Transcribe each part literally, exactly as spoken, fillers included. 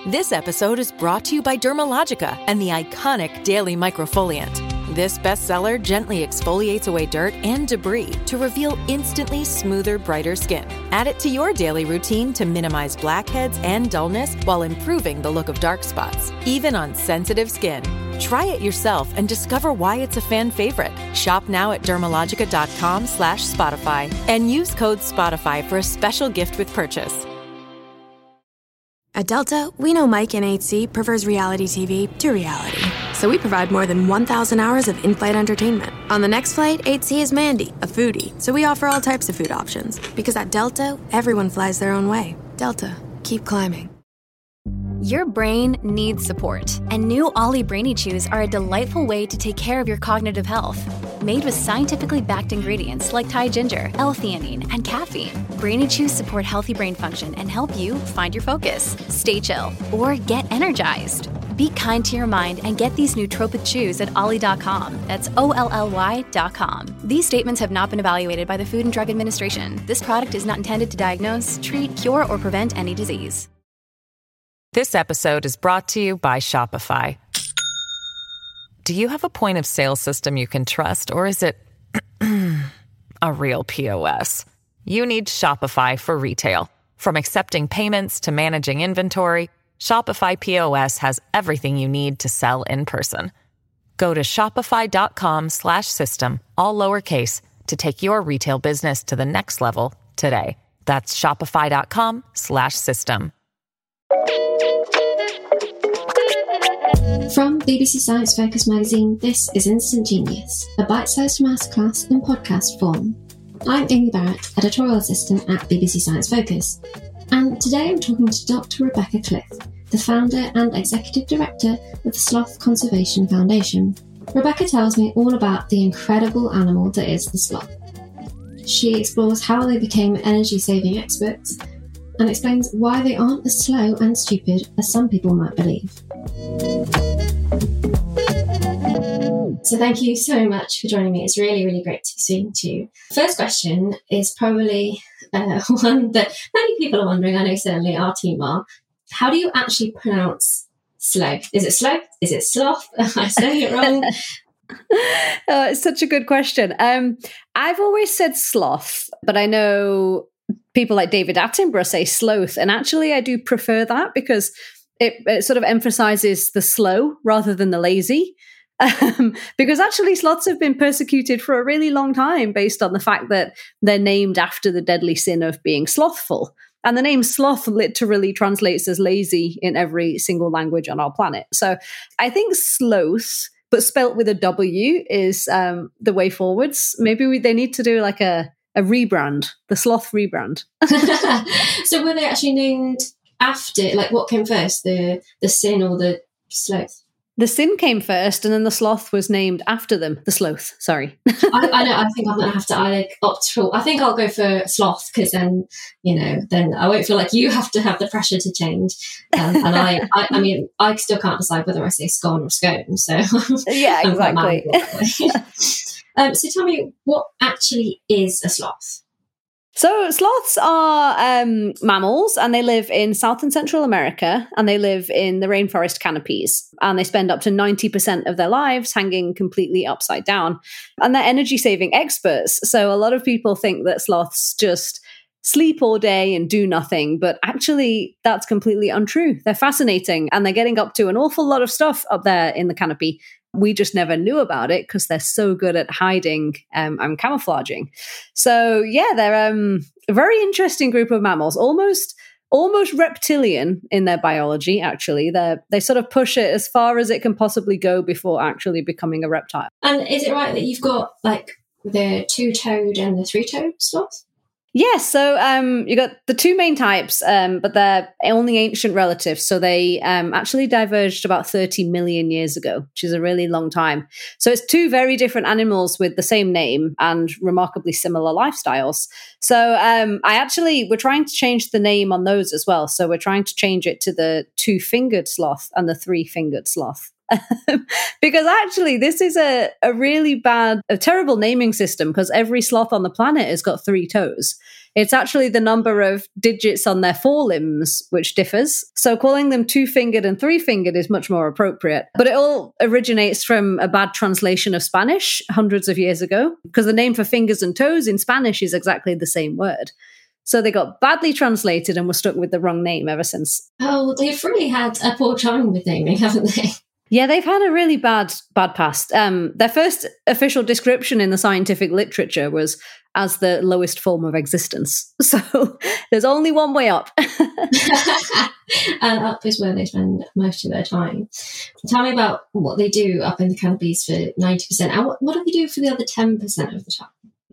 This episode is brought to you by Dermalogica and the iconic Daily Microfoliant. This bestseller gently exfoliates away dirt and debris to reveal instantly smoother, brighter skin. Add it to your daily routine to minimize blackheads and dullness while improving the look of dark spots, even on sensitive skin. Try it yourself and discover why it's a fan favorite. Shop now at dermalogica.com slash Spotify and use code Spotify for a special gift with purchase. At Delta, we know Mike in eight C prefers reality T V to reality. So we provide more than one thousand hours of in-flight entertainment. On the next flight, eight C is Mandy, a foodie. So we offer all types of food options. Because at Delta, everyone flies their own way. Delta, keep climbing. Your brain needs support, and new Ollie Brainy Chews are a delightful way to take care of your cognitive health. Made with scientifically backed ingredients like Thai ginger, L-theanine, and caffeine, Brainy Chews support healthy brain function and help you find your focus, stay chill, or get energized. Be kind to your mind and get these nootropic chews at ollie dot com. That's O L L Y dot com. These statements have not been evaluated by the Food and Drug Administration. This product is not intended to diagnose, treat, cure, or prevent any disease. This episode is brought to you by Shopify. Do you have a point of sale system you can trust, or is it a real P O S? You need Shopify for retail. From accepting payments to managing inventory, Shopify P O S has everything you need to sell in person. Go to shopify.com slash system, all lowercase, to take your retail business to the next level today. That's shopify.com slash system. From B B C Science Focus magazine, this is Instant Genius, a bite-sized masterclass in podcast form. I'm Amy Barrett, editorial assistant at B B C Science Focus, and today I'm talking to Doctor Rebecca Cliff, the founder and executive director of the Sloth Conservation Foundation. Rebecca tells me all about the incredible animal that is the sloth. She explores how they became energy-saving experts and explains why they aren't as slow and stupid as some people might believe. So thank you so much for joining me. It's really, really great to be speaking to you. First question is probably uh, one that many people are wondering. I know certainly our team are. How do you actually pronounce sloth? Is it sloth? Is it sloth? Am I saying it wrong? uh, it's such a good question. Um, I've always said sloth, but I know people like David Attenborough say sloth. And actually, I do prefer that because it, it sort of emphasizes the slow rather than the lazy. Um, because actually sloths have been persecuted for a really long time based on the fact that they're named after the deadly sin of being slothful. And the name sloth literally translates as lazy in every single language on our planet. So I think sloth, but spelt with a W, is um, the way forwards. Maybe we, they need to do like a, a rebrand, the sloth rebrand. So were they actually named after, like what came first, the, the sin or the sloth? The sin came first, and then the sloth was named after them. The sloth, sorry. I, I know. I think I'm going to have to either opt for. I think I'll go for sloth because then, you know, then I won't feel like you have to have the pressure to change. Um, and I, I, I mean, I still can't decide whether I say scone or scone. So yeah, exactly. um, so tell me, what actually is a sloth? So sloths are um, mammals, and they live in South and Central America, and they live in the rainforest canopies, and they spend up to ninety percent of their lives hanging completely upside down. And they're energy-saving experts. So a lot of people think that sloths just sleep all day and do nothing, but actually that's completely untrue. They're fascinating, and they're getting up to an awful lot of stuff up there in the canopy. We just never knew about it because they're so good at hiding um, and camouflaging. So yeah, they're um, a very interesting group of mammals, almost almost reptilian in their biology, actually. They they sort of push it as far as it can possibly go before actually becoming a reptile. And is it right that you've got like the two-toed and the three-toed sloth? Yes, so um, you got the two main types, um, but they're only ancient relatives. So they um, actually diverged about thirty million years ago, which is a really long time. So it's two very different animals with the same name and remarkably similar lifestyles. So um, I actually, we're trying to change the name on those as well. So we're trying to change it to the two-fingered sloth and the three-fingered sloth. Because actually this is a, a really bad, a terrible naming system because every sloth on the planet has got three toes. It's actually the number of digits on their forelimbs which differs. So calling them two-fingered and three-fingered is much more appropriate. But it all originates from a bad translation of Spanish hundreds of years ago, because the name for fingers and toes in Spanish is exactly the same word. So they got badly translated and were stuck with the wrong name ever since. Oh, they've really had a poor time with naming, haven't they? Yeah, they've had a really bad, bad past. Um, their first official description in the scientific literature was as the lowest form of existence. So there's only one way up. And up is where they spend most of their time. Tell me about what they do up in the canopies for ninety percent. And what, what do they do for the other ten percent of the time?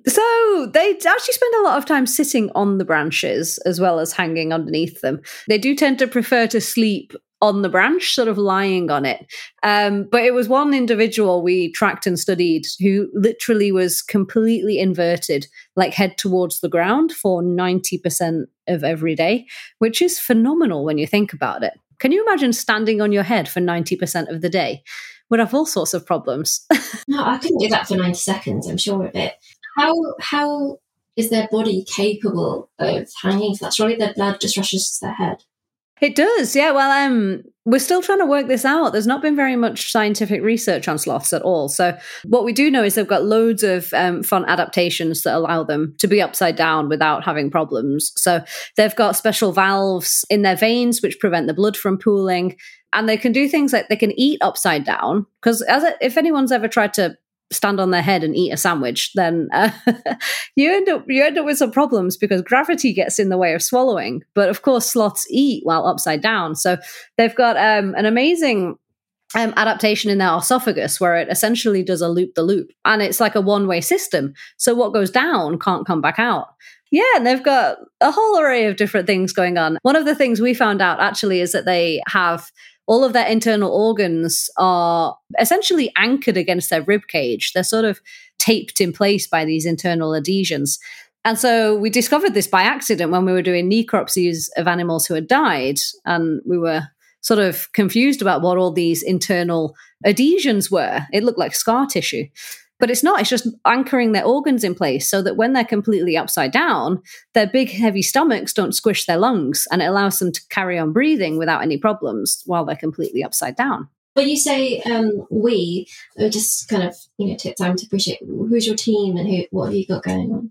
So they actually spend a lot of time sitting on the branches as well as hanging underneath them. They do tend to prefer to sleep on the branch, sort of lying on it. Um, but it was one individual we tracked and studied who literally was completely inverted, like head towards the ground for ninety percent of every day, which is phenomenal when you think about it. Can you imagine standing on your head for ninety percent of the day? Would have all sorts of problems. No, I couldn't do that for ninety seconds, I'm sure of it. How how is their body capable of hanging for that? Surely their blood just rushes to their head. It does, yeah. Well, um, we're still trying to work this out. There's not been very much scientific research on sloths at all. So what we do know is they've got loads of um, fun adaptations that allow them to be upside down without having problems. So they've got special valves in their veins which prevent the blood from pooling. And they can do things like they can eat upside down. Because as a, if anyone's ever tried to stand on their head and eat a sandwich, then uh, you end up you end up with some problems because gravity gets in the way of swallowing. But of course, sloths eat while upside down, so they've got um, an amazing um, adaptation in their esophagus where it essentially does a loop the loop, and it's like a one way system. So what goes down can't come back out. Yeah, and they've got a whole array of different things going on. One of the things we found out actually is that they have all of their internal organs are essentially anchored against their rib cage. They're sort of taped in place by these internal adhesions. And so we discovered this by accident when we were doing necropsies of animals who had died. And we were sort of confused about what all these internal adhesions were. It looked like scar tissue. But it's not. It's just anchoring their organs in place so that when they're completely upside down, their big, heavy stomachs don't squish their lungs, and it allows them to carry on breathing without any problems while they're completely upside down. When you say um, we, we just kind of you know take time to appreciate who's your team and who what have you got going on.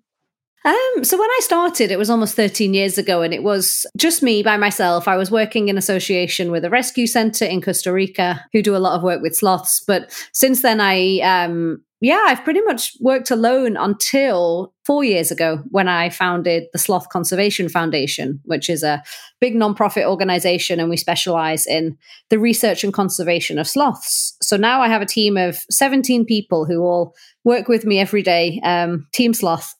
Um, so when I started, it was almost thirteen years ago, and it was just me by myself. I was working in association with a rescue center in Costa Rica who do a lot of work with sloths. But since then, I, um, yeah, I've pretty much worked alone until four years ago when I founded the Sloth Conservation Foundation, which is a big nonprofit organization, and we specialize in the research and conservation of sloths. So now I have a team of seventeen people who all work with me every day. Um, Team Sloth.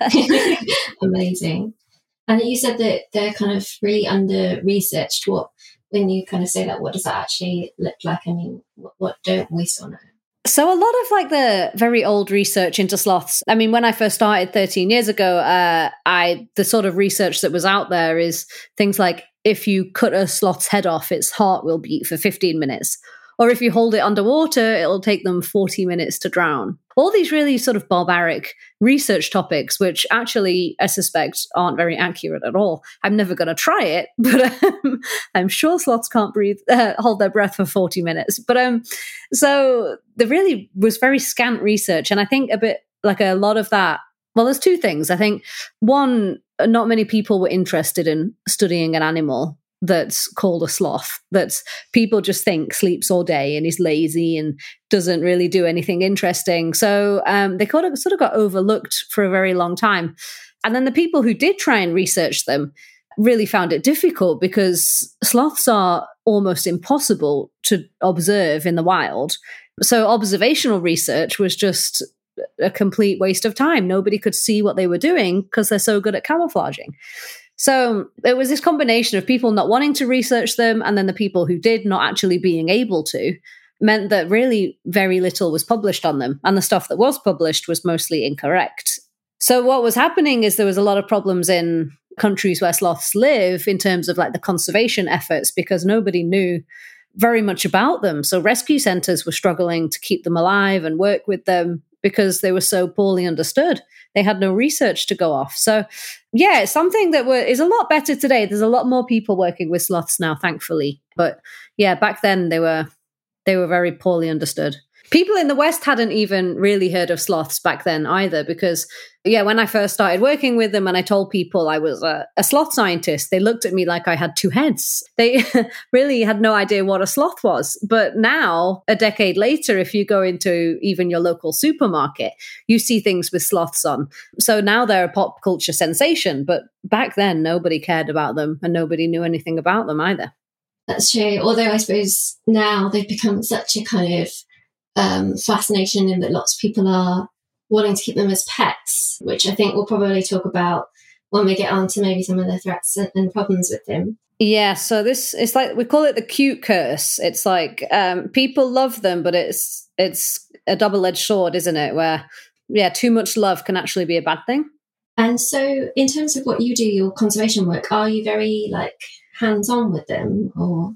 Amazing. And you said that they're kind of really under researched. What, when you kind of say that, what does that actually look like? I mean, what, what don't we still know? So a lot of like the very old research into sloths. I mean, when I first started thirteen years ago, uh, I the sort of research that was out there is things like if you cut a sloth's head off, its heart will beat for fifteen minutes. Or if you hold it underwater, it'll take them forty minutes to drown. All these really sort of barbaric research topics, which actually, I suspect, aren't very accurate at all. I'm never going to try it, but um, I'm sure sloths can't breathe, uh, hold their breath for forty minutes. But um, so there really was very scant research. And I think a bit like a lot of that, well, there's two things. I think one, not many people were interested in studying an animal that's called a sloth, that people just think sleeps all day and is lazy and doesn't really do anything interesting. So um, they kind of, sort of got overlooked for a very long time. And then the people who did try and research them really found it difficult because sloths are almost impossible to observe in the wild. So observational research was just a complete waste of time. Nobody could see what they were doing because they're so good at camouflaging. So it was this combination of people not wanting to research them and then the people who did not actually being able to, meant that really very little was published on them. And the stuff that was published was mostly incorrect. So what was happening is there was a lot of problems in countries where sloths live in terms of like the conservation efforts because nobody knew very much about them. So rescue centers were struggling to keep them alive and work with them. because they were so poorly understood. They had no research to go off. So, yeah, it's something that were, is a lot better today. There's a lot more people working with sloths now, thankfully. But yeah, back then they were they were very poorly understood. People in the West hadn't even really heard of sloths back then either, because, yeah, when I first started working with them and I told people I was a, a sloth scientist, they looked at me like I had two heads. They really had no idea what a sloth was. But now, a decade later, if you go into even your local supermarket, you see things with sloths on. So now they're a pop culture sensation. But back then, nobody cared about them and nobody knew anything about them either. That's true. Although I suppose now they've become such a kind of um, fascination in that lots of people are wanting to keep them as pets, which I think we'll probably talk about when we get on to maybe some of the threats and, and problems with them. Yeah, so this, it's like, we call it the cute curse. It's like um, people love them, but it's it's a double-edged sword, isn't it? Where, yeah, too much love can actually be a bad thing. And so in terms of what you do, your conservation work, are you very, like, hands-on with them, or?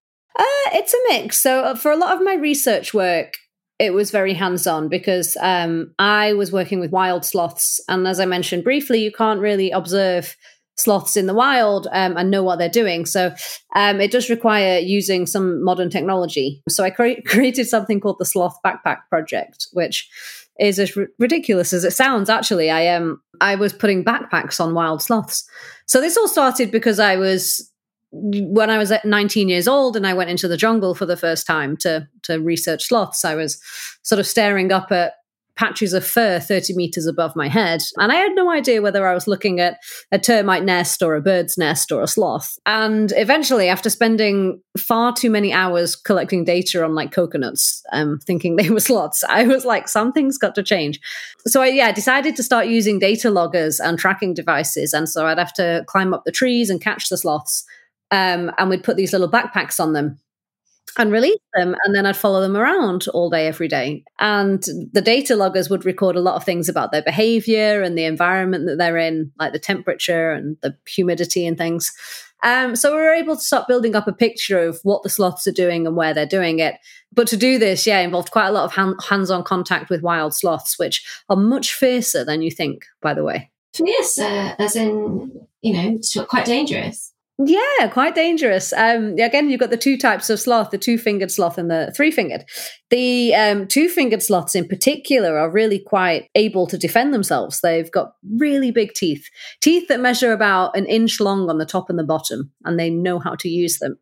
Uh, it's a mix. So for a lot of my research work, it was very hands-on because um, I was working with wild sloths. And as I mentioned briefly, you can't really observe sloths in the wild um, and know what they're doing. So um, it does require using some modern technology. So I cre- created something called the Sloth Backpack Project, which is as r- ridiculous as it sounds. Actually, I um, I was putting backpacks on wild sloths. So this all started because I was when I was at nineteen years old and I went into the jungle for the first time to to research sloths. I was sort of staring up at patches of fur thirty meters above my head. And I had no idea whether I was looking at a termite nest or a bird's nest or a sloth. And eventually, after spending far too many hours collecting data on like coconuts, um, thinking they were sloths, I was like, something's got to change. So I yeah, decided to start using data loggers and tracking devices. And so I'd have to climb up the trees and catch the sloths. Um, and we'd put these little backpacks on them and release them, and then I'd follow them around all day, every day. And the data loggers would record a lot of things about their behavior and the environment that they're in, like the temperature and the humidity and things. Um, so we were able to start building up a picture of what the sloths are doing and where they're doing it. But to do this, yeah, involved quite a lot of hand- hands-on contact with wild sloths, which are much fiercer than you think, by the way. Yes, uh, as in, you know, it's quite dangerous. Yeah, quite dangerous. Um, again, you've got the two types of sloth, the two-fingered sloth and the three-fingered. The um, two-fingered sloths in particular are really quite able to defend themselves. They've got really big teeth, teeth that measure about an inch long on the top and the bottom, and they know how to use them.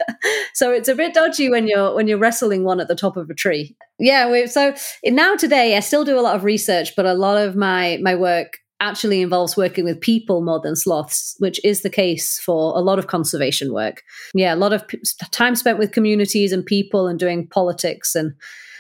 So it's a bit dodgy when you're when you're wrestling one at the top of a tree. Yeah, we, so now today I still do a lot of research, but a lot of my my work actually involves working with people more than sloths, which is the case for a lot of conservation work. Yeah, a lot of p- time spent with communities and people and doing politics and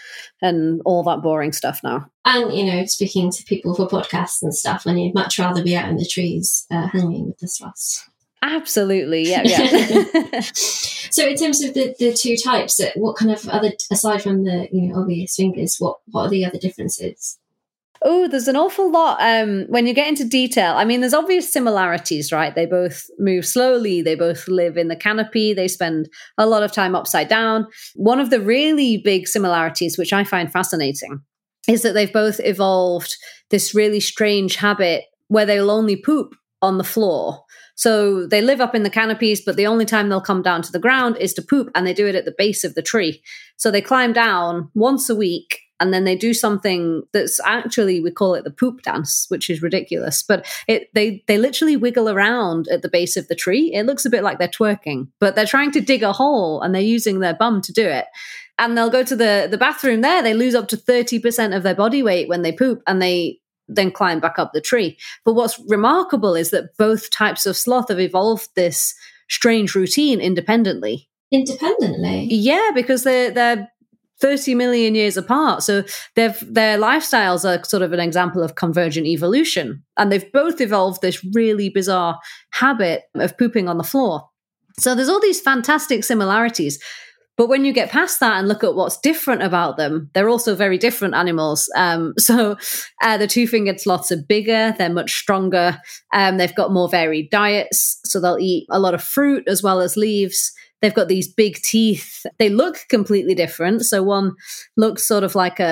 and all that boring stuff now. And, you know, speaking to people for podcasts and stuff, when you'd much rather be out in the trees uh, hanging with the sloths. Absolutely, yeah, yeah. So in terms of the, the two types, what kind of other, aside from the, you know, obvious fingers, what, what are the other differences? Oh, there's an awful lot um, when you get into detail. I mean, there's obvious similarities, right? They both move slowly. They both live in the canopy. They spend a lot of time upside down. One of the really big similarities, which I find fascinating, is that they've both evolved this really strange habit where they'll only poop on the floor. So they live up in the canopies, but the only time they'll come down to the ground is to poop, and they do it at the base of the tree. So they climb down once a week, and then they do something that's actually, we call it the poop dance, which is ridiculous. But it they they literally wiggle around at the base of the tree. It looks a bit like they're twerking, but they're trying to dig a hole, and they're using their bum to do it. And they'll go to the, the bathroom there. They lose up to thirty percent of their body weight when they poop, and they then climb back up the tree. But what's remarkable is that both types of sloth have evolved this strange routine independently. Independently? Yeah, because they're they're thirty million years apart. So their their lifestyles are sort of an example of convergent evolution. And they've both evolved this really bizarre habit of pooping on the floor. So there's all these fantastic similarities. But when you get past that and look at what's different about them, they're also very different animals. Um, so uh, the two-fingered sloths are bigger, they're much stronger, um, they've got more varied diets, so they'll eat a lot of fruit as well as leaves. They've got these big teeth. They look completely different. So one looks sort of like a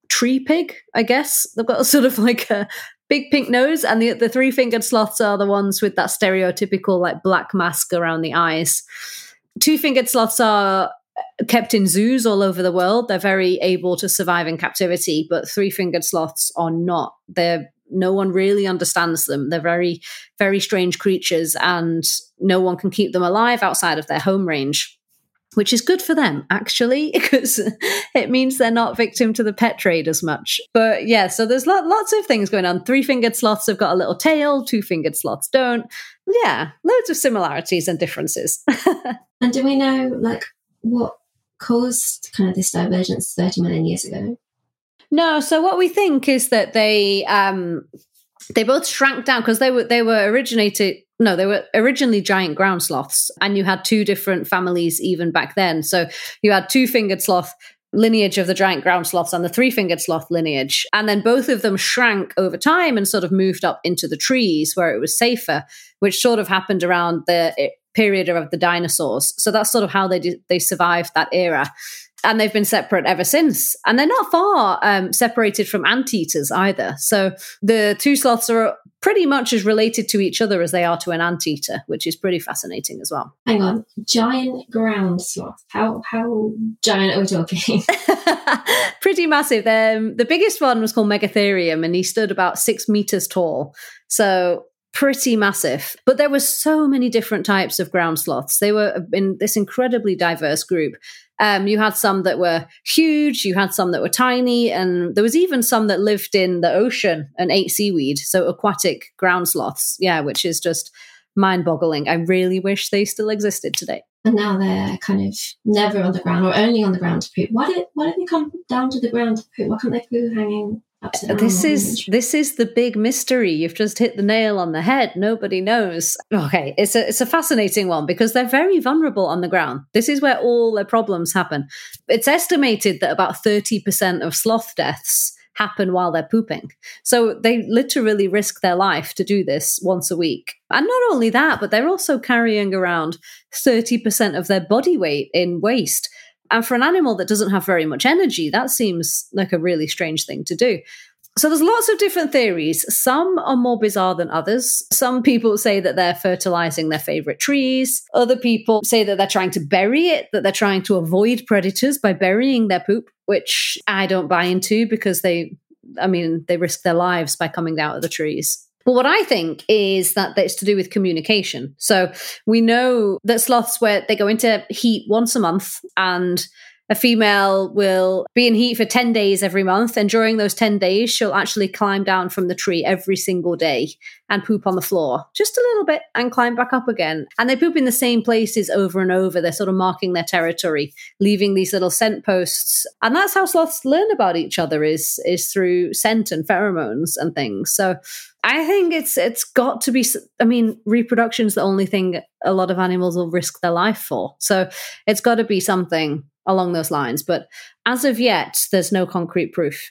tree pig, I guess. They've got a sort of like a big pink nose, and the the three-fingered sloths are the ones with that stereotypical like black mask around the eyes. Two-fingered sloths are kept in zoos all over the world. They're very able to survive in captivity, but three-fingered sloths are not. They're no one really understands them. They're very, very strange creatures, and no one can keep them alive outside of their home range, which is good for them, actually, because it means they're not victim to the pet trade as much. But yeah, so there's lot, lots of things going on. Three-fingered sloths have got a little tail, two-fingered sloths don't. Yeah, loads of similarities and differences. And do we know, like, what caused kind of this divergence thirty million years ago? No, so what we think is that they um, they both shrank down because they were they were originated. No, they were originally giant ground sloths, and you had two different families even back then. So you had two-fingered sloth lineage of the giant ground sloths and the three-fingered sloth lineage, and then both of them shrank over time and sort of moved up into the trees where it was safer, which sort of happened around the period of the dinosaurs. So that's sort of how they did, they survived that era. And they've been separate ever since. And they're not far um, separated from anteaters either. So the two sloths are pretty much as related to each other as they are to an anteater, which is pretty fascinating as well. Hang on, giant ground sloth. How how giant are we talking? Pretty massive. Um, the biggest one was called Megatherium, and he stood about six meters tall. So pretty massive. But there were so many different types of ground sloths. They were in this incredibly diverse group. Um, you had some that were huge, you had some that were tiny, and there was even some that lived in the ocean and ate seaweed, so aquatic ground sloths, yeah, which is just mind-boggling. I really wish they still existed today. And now they're kind of never on the ground, or only on the ground to poop. Why did why did they come down to the ground to poop? Why can't they poo hanging upside down? This is this is the big mystery. You've just hit the nail on the head. Nobody knows. Okay, it's a it's a fascinating one because they're very vulnerable on the ground. This is where all their problems happen. It's estimated that about thirty percent of sloth deaths happen while they're pooping. So they literally risk their life to do this once a week. And not only that, but they're also carrying around thirty percent of their body weight in waste. And for an animal that doesn't have very much energy, that seems like a really strange thing to do. So there's lots of different theories. Some are more bizarre than others. Some people say that they're fertilizing their favorite trees. Other people say that they're trying to bury it, that they're trying to avoid predators by burying their poop, which I don't buy into because they, I mean, they risk their lives by coming out of the trees. But what I think is that it's to do with communication. So we know that sloths, where they go into heat once a month, and a female will be in heat for ten days every month. And during those ten days, she'll actually climb down from the tree every single day and poop on the floor just a little bit and climb back up again. And they poop in the same places over and over. They're sort of marking their territory, leaving these little scent posts. And that's how sloths learn about each other, is, is through scent and pheromones and things. So I think it's it's got to be, I mean, reproduction's the only thing a lot of animals will risk their life for. So it's got to be something along those lines. But as of yet, there's no concrete proof.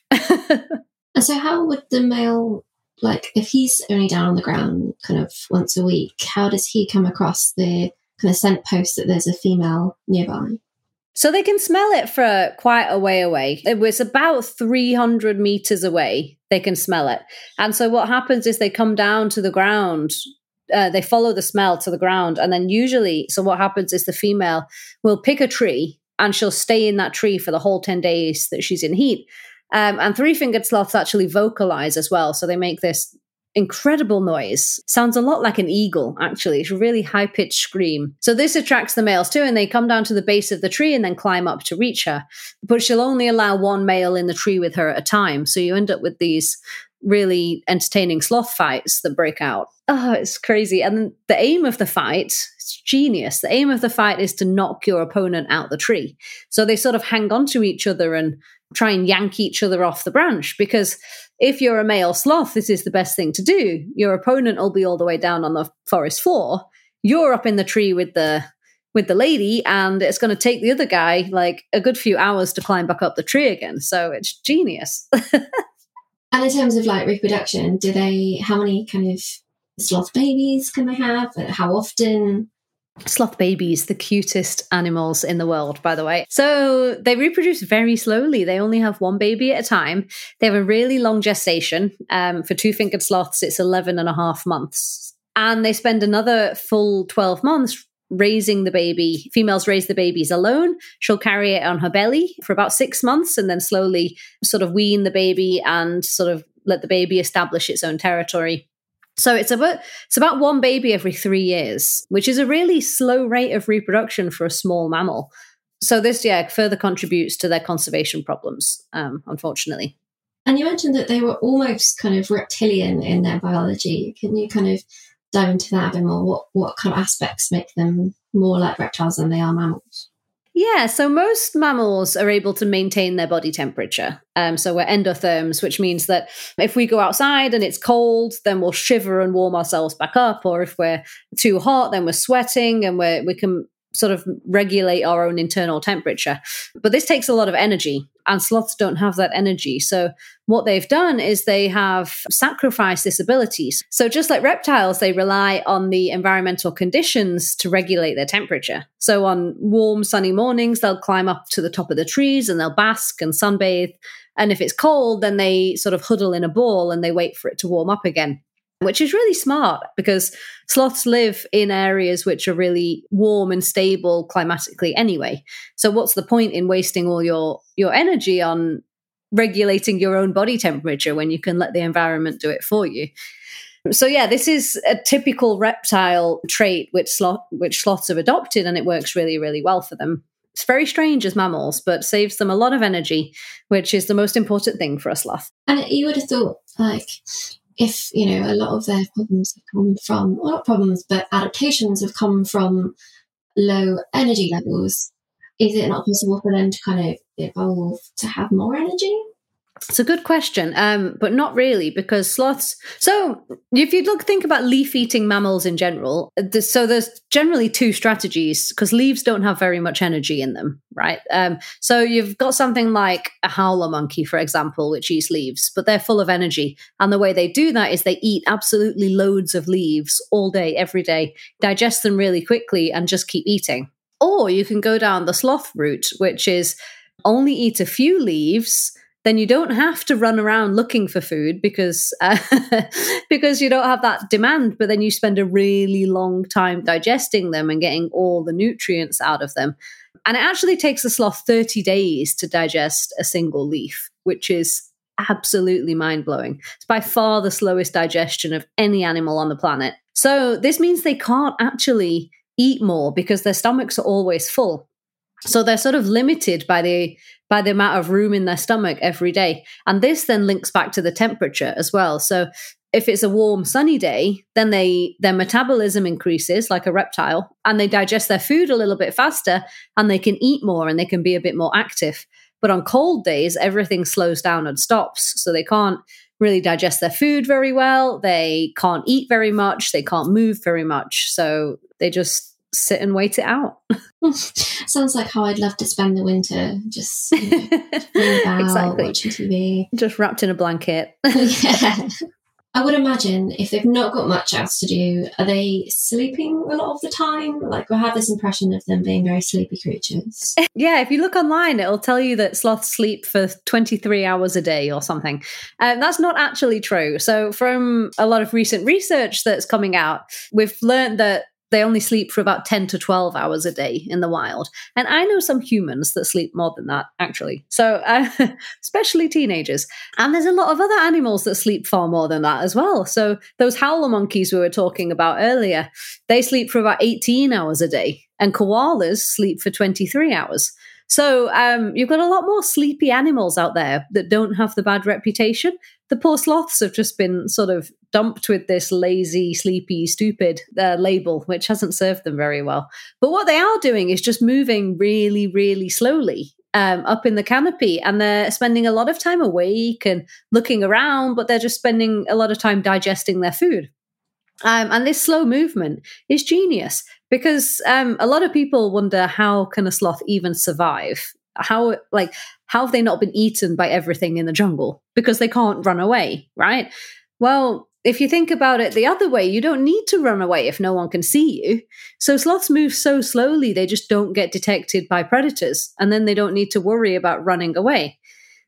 And so how would the male, like, if he's only down on the ground kind of once a week, how does he come across the kind of scent post that there's a female nearby? So they can smell it for quite a way away. It was about three hundred meters away. They can smell it. And so what happens is they come down to the ground. Uh, they follow the smell to the ground. And then usually, so what happens is the female will pick a tree and she'll stay in that tree for the whole ten days that she's in heat. Um, and three-fingered sloths actually vocalize as well. So they make this incredible noise. Sounds a lot like an eagle, actually. It's a really high-pitched scream. So this attracts the males too, and they come down to the base of the tree and then climb up to reach her. But she'll only allow one male in the tree with her at a time. So you end up with these really entertaining sloth fights that break out. Oh, it's crazy. And the aim of the fight, it's genius. The aim of the fight is to knock your opponent out the tree. So they sort of hang on to each other and try and yank each other off the branch, because if you're a male sloth, this is the best thing to do. Your opponent will be all the way down on the forest floor. You're up in the tree with the with the lady, and it's going to take the other guy like a good few hours to climb back up the tree again. So it's genius. And in terms of like reproduction, do they, how many kind of sloth babies can they have? How often? Sloth babies, the cutest animals in the world, by the way. So they reproduce very slowly. They only have one baby at a time. They have a really long gestation. Um, for two-fingered sloths, it's eleven and a half months. And they spend another full twelve months raising the baby. Females raise the babies alone. She'll carry it on her belly for about six months and then slowly sort of wean the baby and sort of let the baby establish its own territory. So it's about it's about one baby every three years, which is a really slow rate of reproduction for a small mammal. So this, yeah, further contributes to their conservation problems, um, unfortunately. And you mentioned that they were almost kind of reptilian in their biology. Can you kind of dive into that a bit more? What what kind of aspects make them more like reptiles than they are mammals? Yeah, so most mammals are able to maintain their body temperature. Um, so we're endotherms, which means that if we go outside and it's cold, then we'll shiver and warm ourselves back up. Or if we're too hot, then we're sweating and we're, we can sort of regulate our own internal temperature. But this takes a lot of energy, and sloths don't have that energy. So what they've done is they have sacrificed this ability. So just like reptiles, they rely on the environmental conditions to regulate their temperature. So on warm, sunny mornings, they'll climb up to the top of the trees and they'll bask and sunbathe. And if it's cold, then they sort of huddle in a ball and they wait for it to warm up again, which is really smart because sloths live in areas which are really warm and stable climatically anyway. So what's the point in wasting all your, your energy on regulating your own body temperature when you can let the environment do it for you? So yeah, this is a typical reptile trait which, sloth, which sloths have adopted, and it works really, really well for them. It's very strange as mammals, but saves them a lot of energy, which is the most important thing for a sloth. And you would have thought, like, if, you know, a lot of their problems have come from, well, not problems, but adaptations have come from low energy levels, is it not possible for them to kind of evolve to have more energy? It's a good question, um, but not really, because sloths... So if you look, think about leaf-eating mammals in general, th- so there's generally two strategies, because leaves don't have very much energy in them, right? Um, so you've got something like a howler monkey, for example, which eats leaves, but they're full of energy. And the way they do that is they eat absolutely loads of leaves all day, every day, digest them really quickly, and just keep eating. Or you can go down the sloth route, which is only eat a few leaves. Then you don't have to run around looking for food because uh, because you don't have that demand, but then you spend a really long time digesting them and getting all the nutrients out of them. And it actually takes a sloth thirty days to digest a single leaf, which is absolutely mind-blowing. It's by far the slowest digestion of any animal on the planet. So this means they can't actually eat more because their stomachs are always full. So they're sort of limited by the by the amount of room in their stomach every day. And this then links back to the temperature as well. So if it's a warm, sunny day, then they their metabolism increases like a reptile, and they digest their food a little bit faster, and they can eat more and they can be a bit more active. But on cold days, everything slows down and stops. So they can't really digest their food very well. They can't eat very much. They can't move very much. So they just sit and wait it out. Sounds like how I'd love to spend the winter, just you know, about, exactly. watching T V. Just wrapped in a blanket. Yeah. I would imagine if they've not got much else to do, are they sleeping a lot of the time? Like, I have this impression of them being very sleepy creatures. Yeah, if you look online, it'll tell you that sloths sleep for twenty-three hours a day or something. Um, that's not actually true. So from a lot of recent research that's coming out, we've learned that they only sleep for about ten to twelve hours a day in the wild. And I know some humans that sleep more than that, actually. So, uh, especially teenagers. And there's a lot of other animals that sleep far more than that as well. So those howler monkeys we were talking about earlier, they sleep for about eighteen hours a day. And koalas sleep for twenty-three hours. So um, you've got a lot more sleepy animals out there that don't have the bad reputation. The poor sloths have just been sort of dumped with this lazy, sleepy, stupid uh, label, which hasn't served them very well. But what they are doing is just moving really, really slowly um, up in the canopy. And they're spending a lot of time awake and looking around, but they're just spending a lot of time digesting their food. Um, and this slow movement is genius because um, a lot of people wonder, how can a sloth even survive? How, like, how have they not been eaten by everything in the jungle? Because they can't run away, right? Well, if you think about it the other way, you don't need to run away if no one can see you. So sloths move so slowly, they just don't get detected by predators, and then they don't need to worry about running away.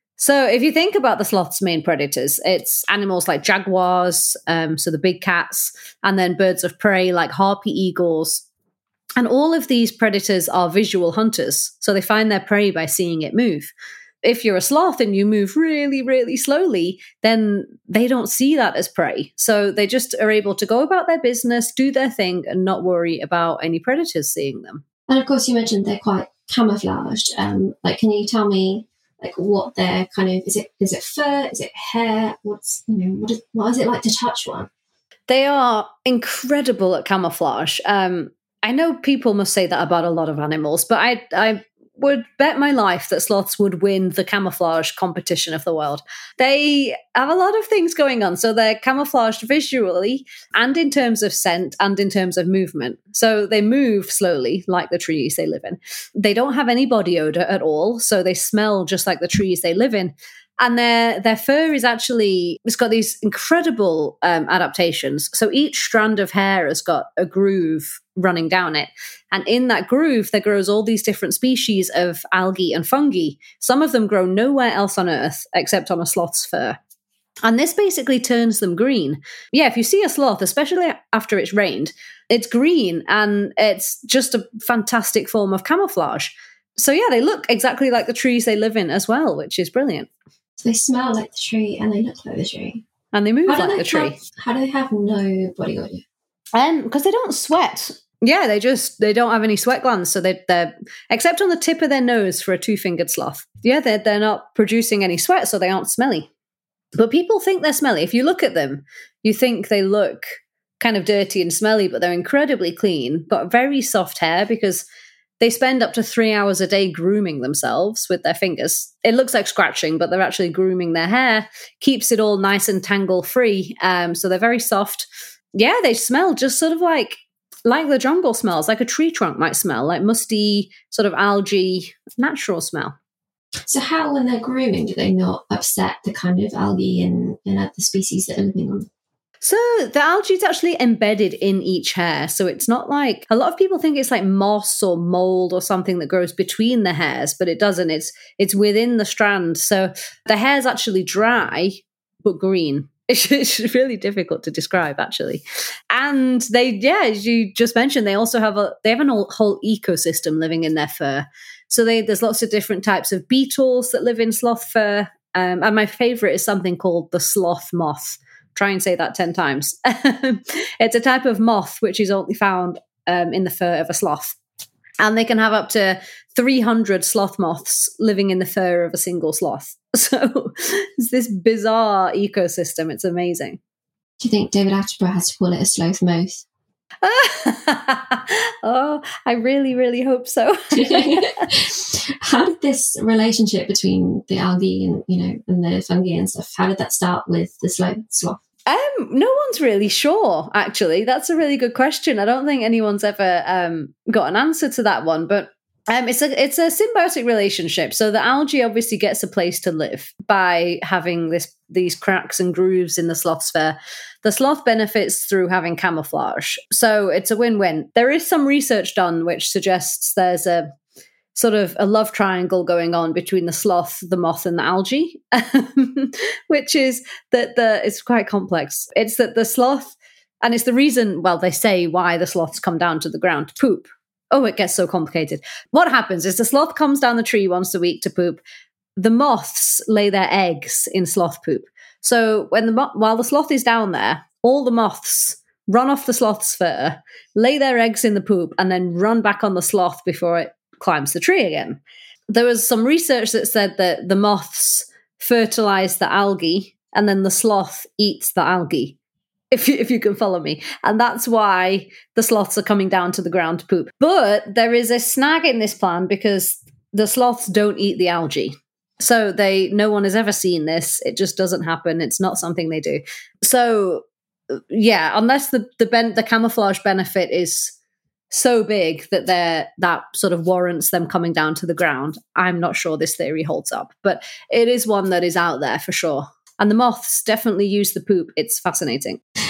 So if you think about the sloth's main predators, it's animals like jaguars, um, so the big cats, and then birds of prey like harpy eagles. And all of these predators are visual hunters, so they find their prey by seeing it move. If you're a sloth and you move really, really slowly, then they don't see that as prey. So they just are able to go about their business, do their thing, and not worry about any predators seeing them. And of course, you mentioned they're quite camouflaged. Um, like, can you tell me, like, what their kind of, is it? Is it fur? Is it hair? What's, you know, what is, what is it like to touch one? They are incredible at camouflage. Um, I know people must say that about a lot of animals, but I, I would bet my life that sloths would win the camouflage competition of the world. They have a lot of things going on. So they're camouflaged visually and in terms of scent and in terms of movement. So they move slowly like the trees they live in. They don't have any body odor at all. So they smell just like the trees they live in. And their their fur is actually, it's got these incredible um, adaptations. So each strand of hair has got a groove running down it. And in that groove, there grows all these different species of algae and fungi. Some of them grow nowhere else on Earth except on a sloth's fur. And this basically turns them green. Yeah, if you see a sloth, especially after it's rained, it's green and it's just a fantastic form of camouflage. So yeah, they look exactly like the trees they live in as well, which is brilliant. So they smell like the tree and they look like the tree. And they move how like they the tree. Have, how do they have no body odor? Um, because they don't sweat. Yeah, they just, they don't have any sweat glands. So they, they're, except on the tip of their nose for a two-fingered sloth. Yeah, they're, they're not producing any sweat, so they aren't smelly. But people think they're smelly. If you look at them, you think they look kind of dirty and smelly, but they're incredibly clean, got very soft hair because they spend up to three hours a day grooming themselves with their fingers. It looks like scratching, but they're actually grooming their hair, keeps it all nice and tangle-free. Um, so they're very soft. Yeah, they smell just sort of like like the jungle smells, like a tree trunk might smell, like musty sort of algae, natural smell. So how, when they're grooming, do they not upset the kind of algae and, and other species that are living on them? So the algae is actually embedded in each hair. So it's not like, a lot of people think it's like moss or mold or something that grows between the hairs, but it doesn't. It's it's within the strand. So the hair's actually dry, but green. It's really difficult to describe, actually. And they, yeah, as you just mentioned, they also have a, they have a whole ecosystem living in their fur. So they, there's lots of different types of beetles that live in sloth fur. Um, and my favorite is something called the sloth moth. Try and say that ten times. It's a type of moth which is only found um, in the fur of a sloth. And they can have up to three hundred sloth moths living in the fur of a single sloth. So it's this bizarre ecosystem. It's amazing. Do you think David Attenborough has to call it a sloth moth? Oh, I really, really hope so. How did this relationship between the algae and, you know, and the fungi and stuff, how did that start with the sloth? sloth? Um, no one's really sure, actually. That's a really good question. I don't think anyone's ever um, got an answer to that one, but um, it's a it's a symbiotic relationship. So the algae obviously gets a place to live by having this these cracks and grooves in the sloth's fur. The sloth benefits through having camouflage. So it's a win-win. There is some research done which suggests there's a sort of a love triangle going on between the sloth, the moth, and the algae, which is that the, it's quite complex. It's that the sloth, and it's the reason, well, they say why the sloths come down to the ground to poop. Oh, it gets so complicated. What happens is the sloth comes down the tree once a week to poop. The moths lay their eggs in sloth poop. So when the mo- while the sloth is down there, all the moths run off the sloth's fur, lay their eggs in the poop, and then run back on the sloth before it climbs the tree again. There was some research that said that the moths fertilize the algae and then the sloth eats the algae, if you, if you can follow me. And that's why the sloths are coming down to the ground to poop. But there is a snag in this plan because the sloths don't eat the algae. So they, no one has ever seen this. It just doesn't happen. It's not something they do. So yeah, unless the the, ben, the camouflage benefit is so big that they're that sort of warrants them coming down to the ground, I'm not sure this theory holds up, but it is one that is out there for sure. And the moths definitely use the poop. It's fascinating.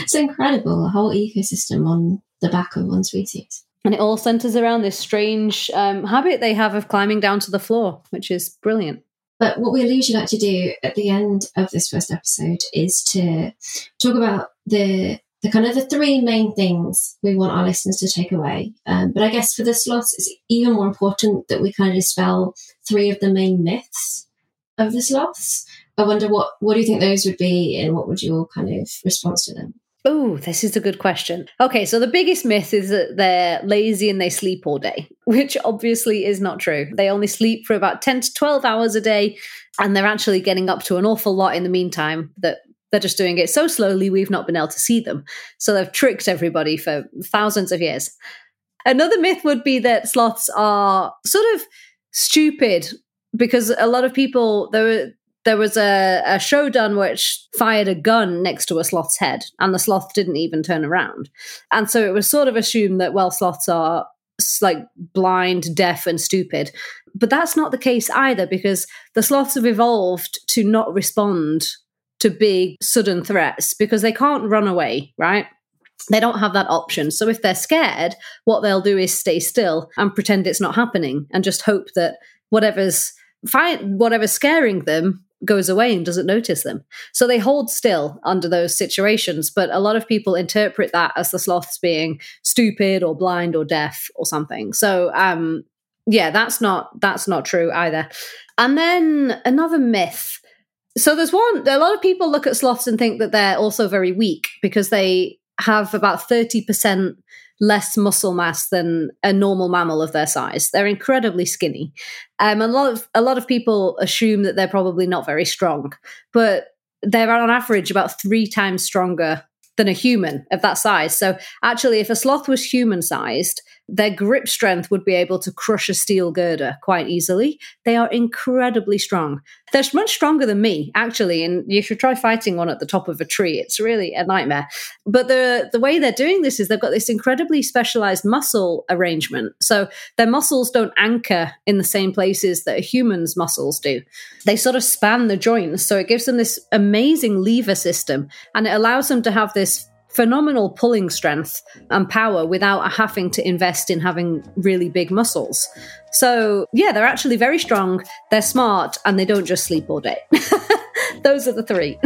It's incredible, a whole ecosystem on the back of one species. And it all centers around this strange um, habit they have of climbing down to the floor, which is brilliant. But what we'll usually like to do at the end of this first episode is to talk about the the kind of the three main things we want our listeners to take away. Um, but I guess for the sloths, it's even more important that we kind of dispel three of the main myths of the sloths. I wonder what, what do you think those would be, and what would your kind of response to them? Oh, this is a good question. Okay, so the biggest myth is that they're lazy and they sleep all day, which obviously is not true. They only sleep for about ten to twelve hours a day, and they're actually getting up to an awful lot in the meantime that they're just doing it so slowly we've not been able to see them. So they've tricked everybody for thousands of years. Another myth would be that sloths are sort of stupid, because a lot of people, there, there was a, a show done which fired a gun next to a sloth's head, and the sloth didn't even turn around. And so it was sort of assumed that, well, sloths are like blind, deaf, and stupid. But that's not the case either, because the sloths have evolved to not respond to big sudden threats because they can't run away, right? They don't have that option. So if they're scared, what they'll do is stay still and pretend it's not happening and just hope that whatever's fine, whatever's scaring them goes away and doesn't notice them. So they hold still under those situations. But a lot of people interpret that as the sloths being stupid or blind or deaf or something. So um, yeah, that's not that's not true either. And then another myth. So there's one, a lot of people look at sloths and think that they're also very weak because they have about thirty percent less muscle mass than a normal mammal of their size. They're incredibly skinny. Um, a lot of a lot of people assume that they're probably not very strong, but they're on average about three times stronger than a human of that size. So actually, if a sloth was human-sized, their grip strength would be able to crush a steel girder quite easily. They are incredibly strong. They're much stronger than me, actually, and you should try fighting one at the top of a tree. It's really a nightmare. But the, the way they're doing this is they've got this incredibly specialized muscle arrangement. So their muscles don't anchor in the same places that a human's muscles do. They sort of span the joints, so it gives them this amazing lever system, and it allows them to have this phenomenal pulling strength and power without having to invest in having really big muscles. So yeah, they're actually very strong, they're smart, and they don't just sleep all day. Those are the three.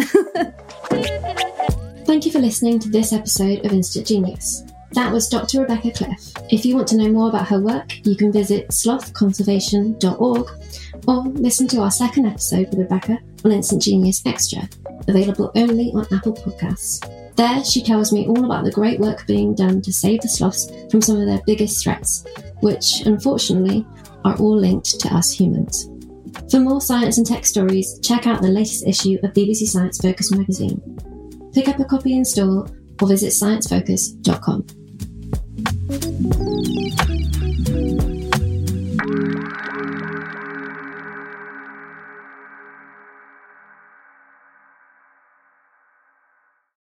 Thank you for listening to this episode of Instant Genius. That was Doctor Rebecca Cliff. If you want to know more about her work, you can visit sloth conservation dot org or listen to our second episode with Rebecca on Instant Genius Extra, available only on Apple Podcasts. There, she tells me all about the great work being done to save the sloths from some of their biggest threats, which, unfortunately, are all linked to us humans. For more science and tech stories, check out the latest issue of B B C Science Focus magazine. Pick up a copy in store or visit science focus dot com.